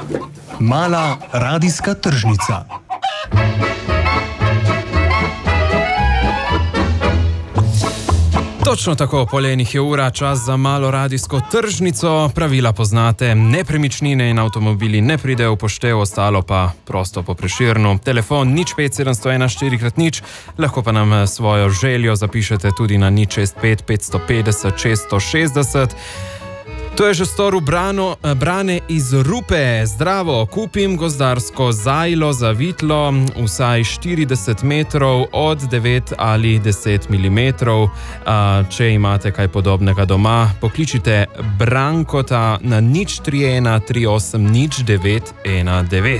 Mala radijska tržnica. Točno tako, poljenih je ura, čas za malo radijsko tržnico. Pravila poznate, nepremičnine in avtomobili ne pridejo v poštev, ostalo pa prosto po Prešernu. Telefon 057 4x0, lahko pa nam svojo željo zapišete tudi na 065 550 660. To je že storil Brane iz Rupe. Zdravo, kupim gozdarsko zajlo za vitlo, vsaj 40 metrov od 9 ali 10 mm. Če imate kaj podobnega doma, pokličite Brankota na 031 38 0919.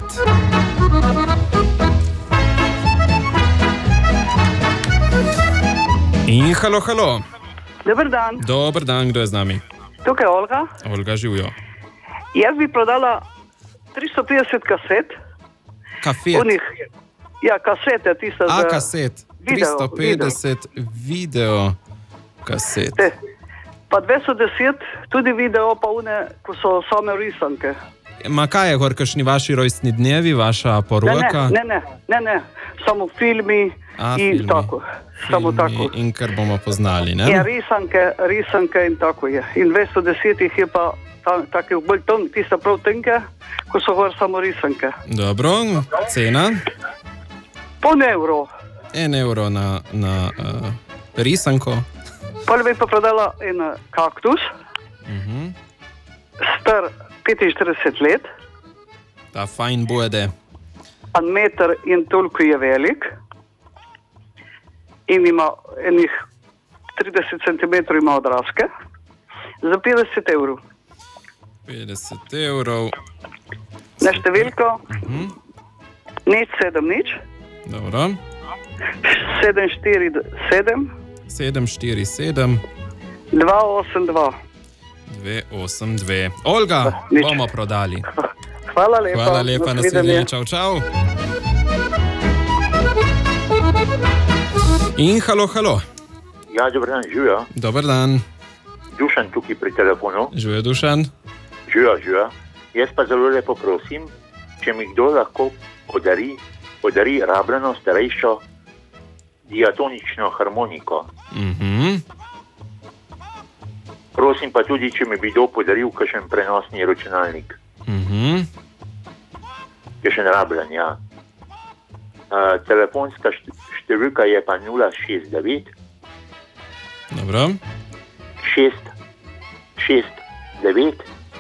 In halo, halo. Dober dan. Dober dan, kdo je z nami? Tukaj je Olga. Olga, živijo. Jaz bi prodala 350 kaset. Kafet? Ja, kasete, tiste za... kaset. 350 video kaset. Pa 210 tudi video, pa une, ko so same risanke. Ma kaj je, kakšni vaši rojstni dnevi, vaša poroka? Ne, samo filmi in filmi. tako. Samo tako. In kar bomo poznali, ne? Ja, risanke in tako je. In 210 jih je pa takih bolj tiste prav tenke, ko so gor samo risanke. Dobro, cena? €1. €1 na risanko. Prvi bi pa prodala en kaktus, star 45 let. Ta fajn bude. En meter in toliko je velik. In ima enih 30 cm ima odraske. Za €50. €50. Na številko 070 Dobro. 747 747 282. 282. Olga, bomo prodali. Hvala lepa. Hvala lepa, naslednje. Čau, čau. In halo, halo. Ja, dober dan, živijo. Dober dan. Dušan tukaj pri telefonu. Živijo, Dušan. Živijo. Jaz pa zelo lepo prosim, če mi kdo lahko podari rabljeno, starejšo diatonično harmoniko. Prosim pa tudi, če mi bi kdo podaril kakšen prenosni računalnik. Kakšen rabljen, ja. Telefonska številka je pa 069 Dobro. 669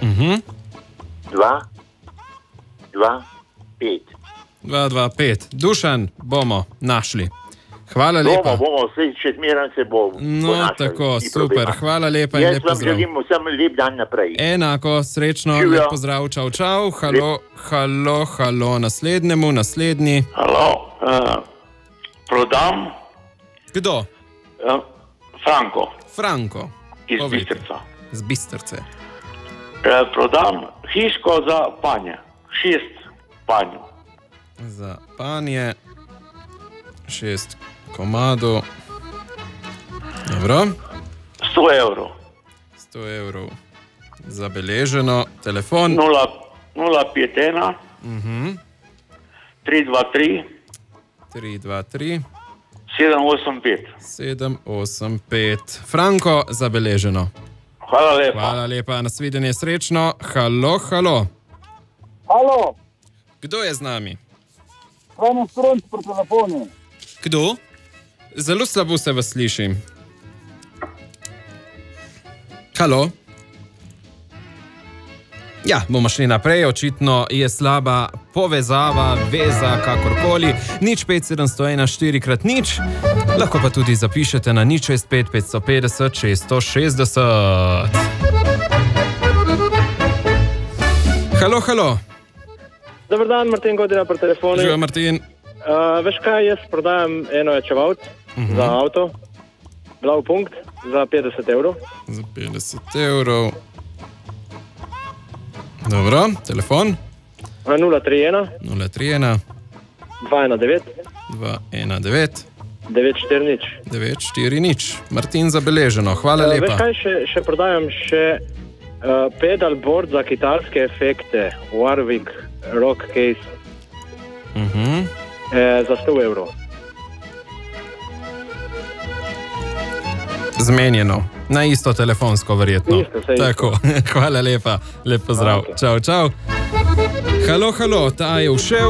225. 225. Dušan, bomo našli. Hvala lepa. Bomo, še zmeraj se bo. No, tako, super. Hvala lepa in lep pozdrav. Jaz vam želim vsem lep dan naprej. Enako, srečno, lep pozdrav, čau, čau. Halo, naslednji. Halo, prodam. Kdo? Franko. Iz Bistrca. Z Bistrce. Prodam hiško za panje. 6 panj. Za panje 6 komadov. Dobro. 100 €100. Zabeleženo. Telefon 051 323 785. Franko, zabeleženo. Hvala lepa, nasvidenje, srečno. Halo. Halo. Kdo je z nami? Hvala stronc po telefonu. Kdo? Zelo slabo se vas slišim. Halo? Ja, bomo šli naprej, očitno je slaba povezava, veza, kakorkoli. 05701 4x0, lahko pa tudi zapišete na 065 550 660. Halo. Dobar dan, Martin Godina pri telefonu. Živijo, Martin. Veš kaj, jaz prodajam eno ojačevalc za avto, glav punkt, za €50. Za €50. Dobro, telefon? 031 031 219 219 940. 940. Martin, zabeleženo. Hvala lepa. Veš kaj, še prodajam še Pedalboard za kitarske efekte, Warwick Rock Case, za 100 evrov. Zmenjeno. Na isto telefonsko, verjetno. Isto, vse isto. Tako, hvala lepa. Lep pozdrav. Okay. Čau, čau. Halo, ta je všel.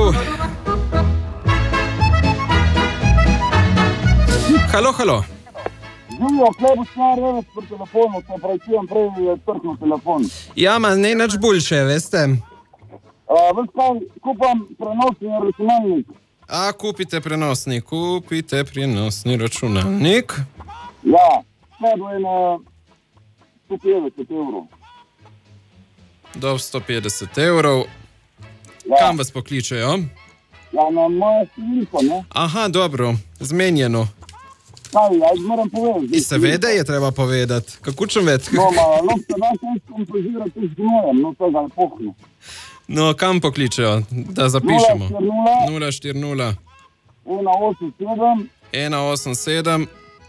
Halo. Živijo, klebu stvar, reves pri telefonu, se pravi, čijem prej je trknil telefon. Ja, ma ne nič boljše, veste. Veš kaj, kupam prenosni računalnik. Kupite prenosni računalnik. Ja, klebu je na 150 evrov. Do 150 evrov. Ja. Kam vas pokličejo? Ja, na moje številko, ne? Aha, dobro, zmenjeno. Kaj, jaz moram povedati. Seveda je treba povedati. Kako čem vedeti? No, lahko se da se kompozirati tudi z gnojem, no tega ne pohne. No, kam pokličejo, da zapišemo? 040 187 187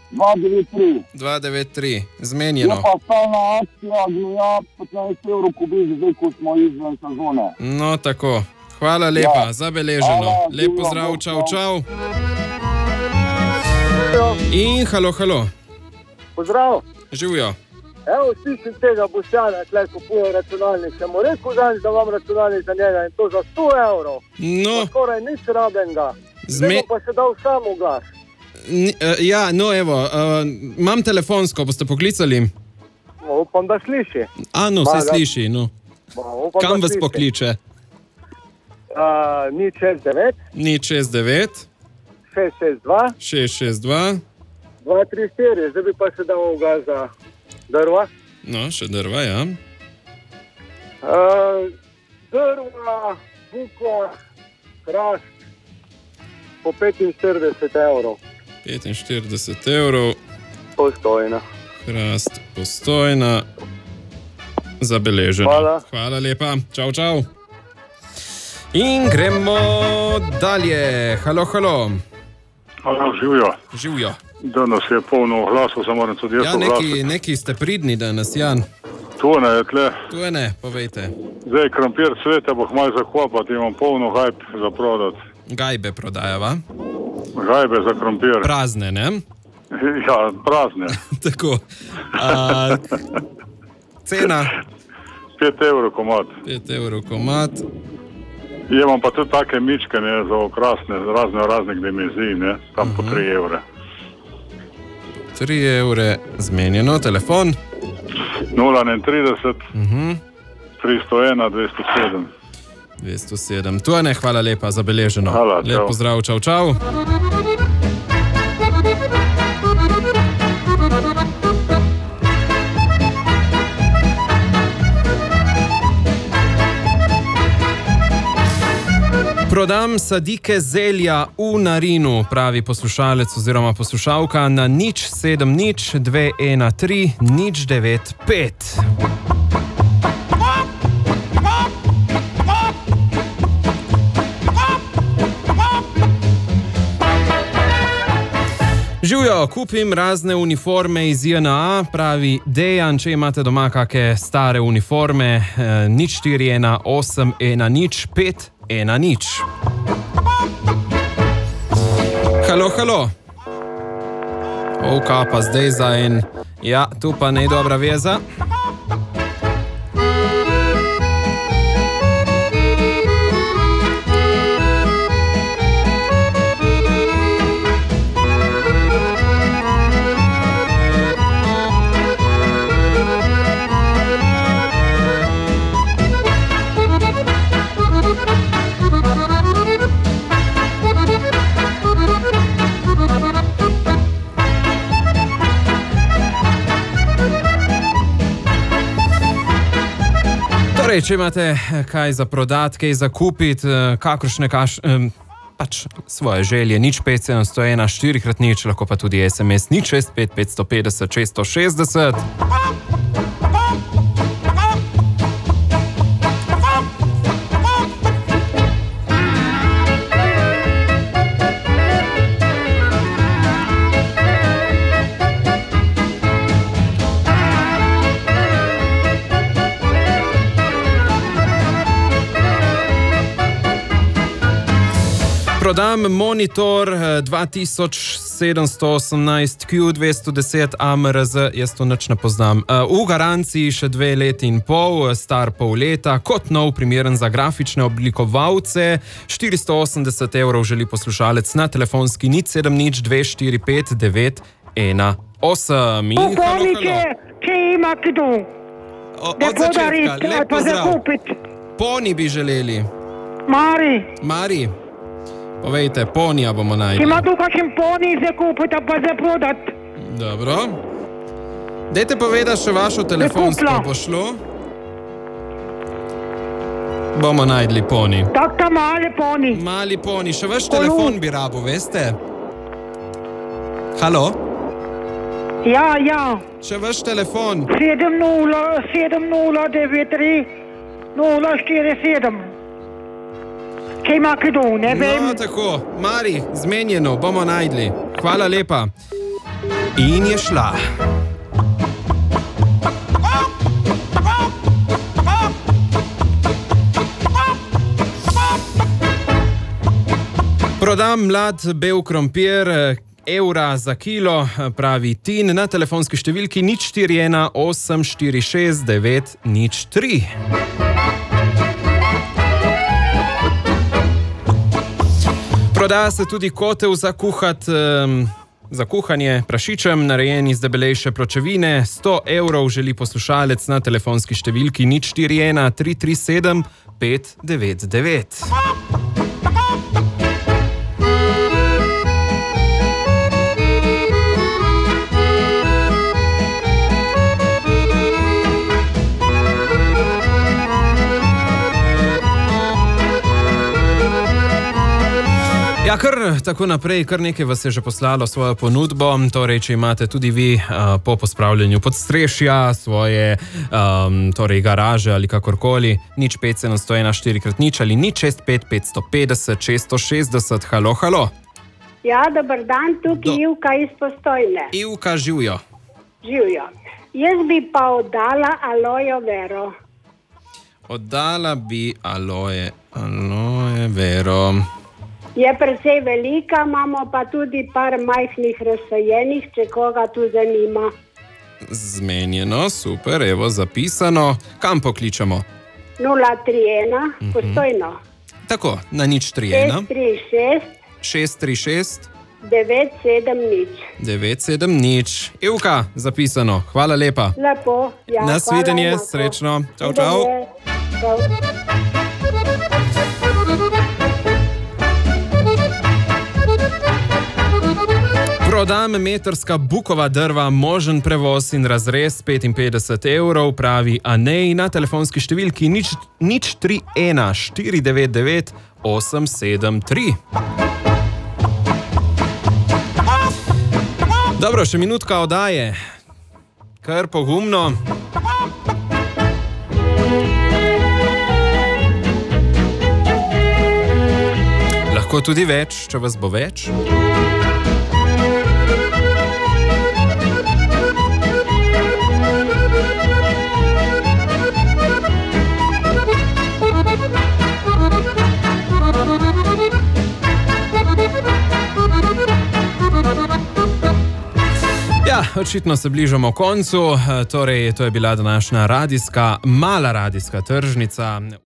293, zmenjeno. Je pa stalna akcija gnoja 15 evrov kubič, zdaj ko smo izven sezone. No, tako. Hvala lepa, Ja. zabeleženo. Hvala, Lep živijo, pozdrav, bog, čau. In halo. Pozdrav. Živijo. Evo, slišim tega Boštjana, tle kupuje računalnik. Sem mu rekel danes, da vam računalnik za njega in to za 100 evrov. No, Skoraj nič rabenega. Zdaj pa se dal samo glas. ja, no evo, imam telefonsko, boste poklicali? Upam, da sliši. No, se sliši, no. Upam, Kam da vas sliši. pokliče? 069 069 662 662. 234. Zdaj bi pa se dal glas za drva. No, še drva, ja. Drva, bukva, hrast po 45 evrov. 45 evrov. Postojna. Hrast Postojna. Zabeleženo. Hvala lepa. Čau. In gremo dalje. Halo. Halo, živijo. Živijo. Danes je polno oglasov, samo moram tudi jaz Ja, neki ste pridni danes, Jan. To ne je tle. Tu je ne, povejte. Zdaj krompir cvete, boh malo zakopati, imam polno gajb za prodati. Gajbe prodajava. Gajbe za krompir. Prazne, ne? Ja, prazne. Tako. Cena? 5 evrov komad. 5 evrov komad. Imam pa tudi take mičke, ne, za okrasne, raznih dimenzij, ne, tam po 3 evre. 3 evre zmenjeno, telefon? 031 301 207. 207. Tu je ne, hvala lepa, zabeleženo. Hvala, lep čau. pozdrav, čau. Prodam sadike zelja v Narinu, pravi poslušalec oziroma poslušalka na 070 213 095. Živijo, kupim razne uniforme iz JNA, pravi Dejan, če imate doma kakšne stare uniforme, 041 810 510. Halo. Kaj pa zdaj za en? Ja, tu pa ne dobra veza. Torej, če imate kaj za prodati, kaj za kupiti, kakršne pač svoje želje, 057 101 4x0, lahko pa tudi SMS 065 550 660. Prodam monitor 2718 Q210 AMRZ, jaz to nič ne poznam. V garanciji še 2 leti in pol, star pol leta, kot nov, primeren za grafične oblikovalce. 480 evrov želi poslušalec na telefonski 070 245 918. Če ima kdo, od začetka, lep pozdrav. Poni bi želeli. Mari. Povejte, ponija bomo najeli. Ima tu kakšen poni za kupiti, pa za prodati. Dobro. Dajte povedati še vašo telefonsko pošlo. Bomo najdli poni. Tak ta mali poni. Mali poni, še vaš telefon bi rabo, veste? Halo? Ja. Še vaš telefon. 7093 047. Če ima kdo, ne vem. No, tako. Mari, zmenjeno, bomo najdli. Hvala lepa. In je šla. Prodam mlad bel krompir, evra za kilo, pravi Tin, na telefonski številki 041 846 903. Prodaja se tudi kotel za kuhanje prašičem, narejen iz debelejše pločevine. 100 evrov želi poslušalec na telefonski številki 041 337 599. Ja, kar tako naprej, kar nekaj vas je že poslalo svojo ponudbo, torej, če imate tudi vi po pospravljanju podstrešja, svoje torej garaže ali kakorkoli, 05701 4x0 ali 065 550 660, halo. Ja, dober dan, tukaj Ivka iz Postojne. Ivka, živjo. Jaz bi pa oddala alojo vero. Oddala bi aloje vero. Je precej velika, imamo pa tudi par majhnih razsajenih, če koga tu zanima. Zmenjeno, super, evo zapisano. Kam pokličemo? 031, Postojno. Tako, na 031. 636 970. 970. Ivka, zapisano. Hvala lepa. Lepo, ja. Nasvidenje, srečno. Čau. Prodam metrska bukova drva, možen prevoz in razrez 55 evrov, pravi Anej, na telefonski številki 031 499 873. Dobro, še minutka oddaje. Kar pogumno. Lahko tudi več, če vas bo več. Ja, očitno se bližamo koncu, torej to je bila današnja mala radijska tržnica.